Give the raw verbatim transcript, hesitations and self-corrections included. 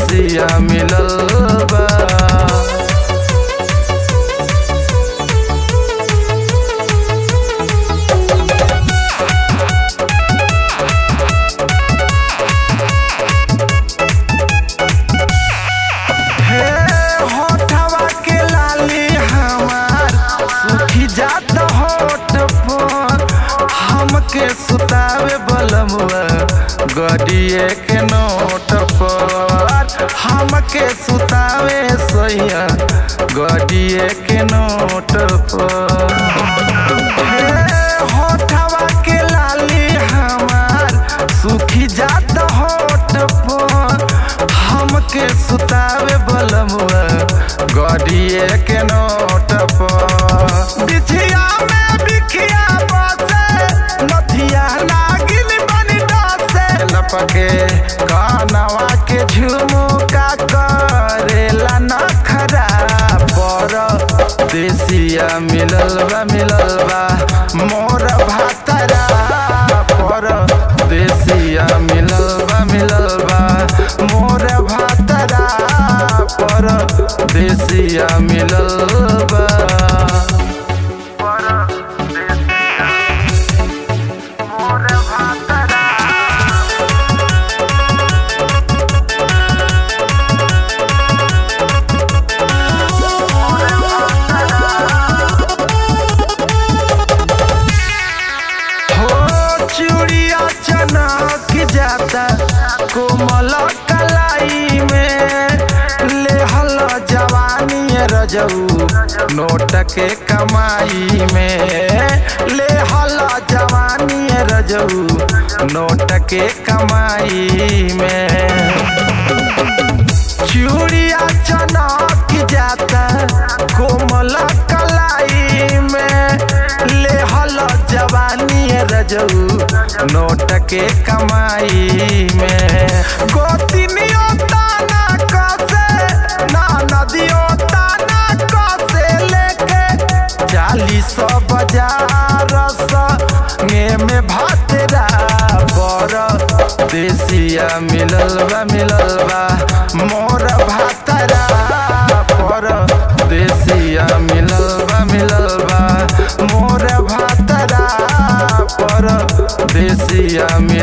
देसिया मिलल बा। हमके सुतावे बलमुआ गडिए के नोट पर, हमके सुतावे सैया गडिए के नोट पर। होठवा के लाली हमार सुखी जात होठ पर, हमके सुतावे बलमुआ गडिए के नोट पर। बिछिया में बिखिया लपके कानवा के झुमुका करेला नखरा पर, देसिया मिलल बा मिलल बा मोर भातरा पर, देसिया मिलल बा मिलल बा मोर भातरा पर, देसिया मिलल बा। चूड़िया चनक जाता कोमल कलाई में, लेहल जवानी रजऊ नोट के कमाई में, लेहल जवानी रजऊ नोट के कमाई में। चूड़िया चनक जाता कोमल कलाई में, लेहल जवानी रजऊ नोट के कमाई में। गोतिनियो ताना कसे ना नदियो ताना कसे, लेके चालीस बाजार संगे में भातरा पर, देसिया मिलल बा मिलल बा मोर भातरा पर, देसिया मिलल बा मिलल बा मोर भातरा पर, देसिया।